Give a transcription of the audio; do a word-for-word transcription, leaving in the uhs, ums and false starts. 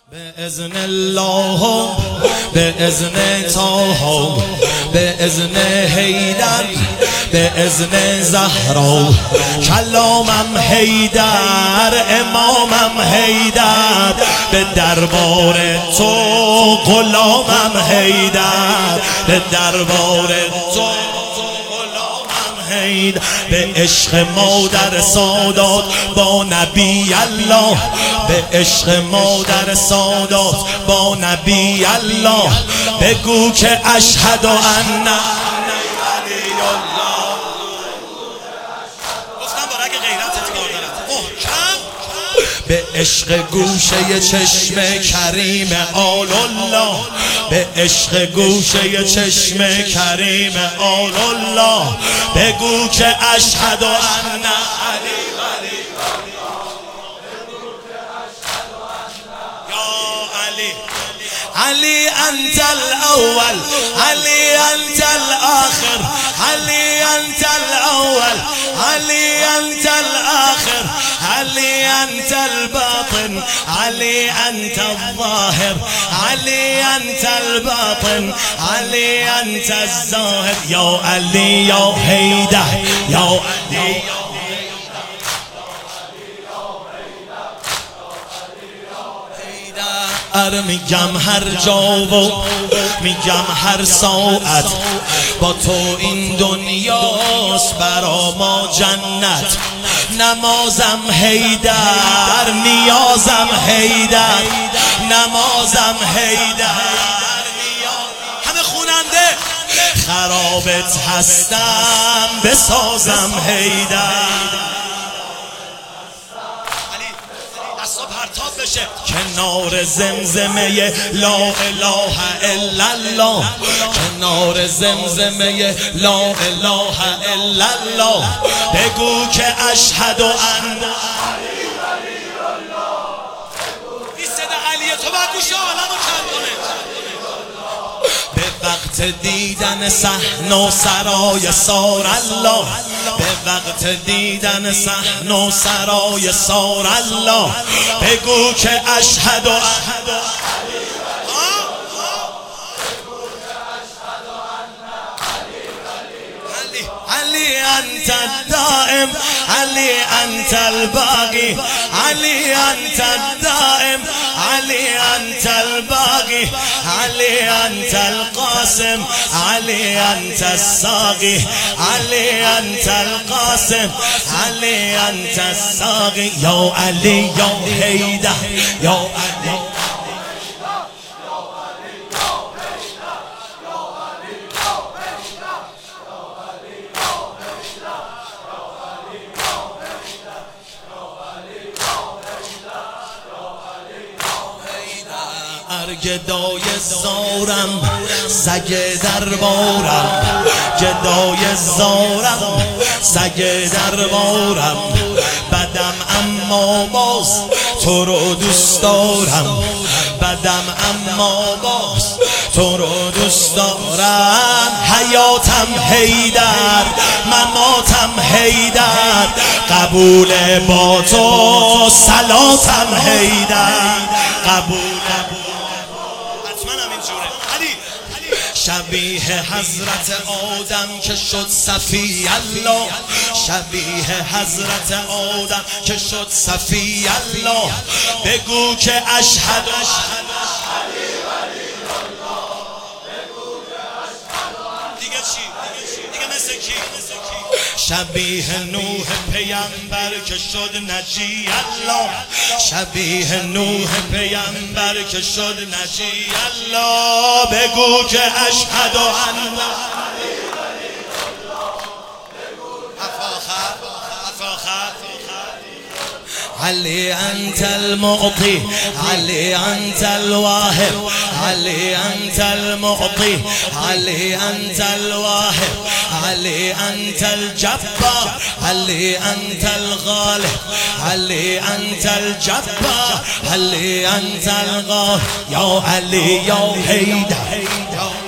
به اذن الله، به اذن طه، به اذن حیدر، به اذن زهرا، کلامم حیدر، امامم حیدر، به دربار تو غلامم حیدر، به دربار تو به عشق مادر سادات با نبی الله، به عشق مادر سادات با نبی الله، بگو که اشهد ان علی الله. گفتم برای که غیرت کار دارد محکم. به عشق گوشه چشم کریم آل الله، به عشق گوشه چشم کریم آل الله، بگو که اشهد ان علی علی یا علی علی انت الاول، علی انت الاخر، علی انت الاول، علی انت الاخر، علی انت الباطن، علی انت الظاهر، علی انت الباطن، علی انت الظاهر، یا علی یا حیدر، یا علی ار میگم هر جا و میگم هر ساعت، با تو این دنیاست برا ما جنت. نمازم حیدر، نیازم حیدر، نمازم حیدر، همه خوننده خرابت هستم بسازم حیدر. کنار زمزمه لا اله الا الله، کنار زمزمه لا اله الا الله، بگو که اشهد ان علی علی الله. این صدا علیه، تو باید گوشه عالمو کم کنه. به وقت دیدن صحن و سرای سار الله، به وقت دیدن صحن و سرای سار الله، بگو که اشهد ان علی انت الدائم، علی انت الباقی، علی انت الدائم، علی انت الباقی، علی انت القاسم، علی انت الساقی، علی انت القاسم، علی انت الساقی، یا علی یا حیدر، یا علی گدای زارم، سگ دربارم، گدای زارم، سگ دربارم، بدم اما باز تو رو دوست دارم، بدم اما باز تو رو دوست دارم. حیاتم حیدر، مماتم حیدر، قبول با تو صلاتم حیدر، قبول شبیه حضرت آدم که شد صفی الله، شبیه حضرت آدم که شد صفی الله، بگو که اشهد علی ولی الله، بگو که اشهد. دیگه چی؟ دیگه مثل کی؟ شبیه نوح پیامبر که شد نجی الله، شبیه نوح پیامبر که شد نجی الله، بگو که اشهد ان علی ولی الله، افاخر افاخر علی انت المعطی، علی انت الواهب، علی انت المعطی، علی انت الواهب، علی انت الجبار، علی انت الغالب، علی انت الجبار، علی انت الغالب، یا علی یا حیدر.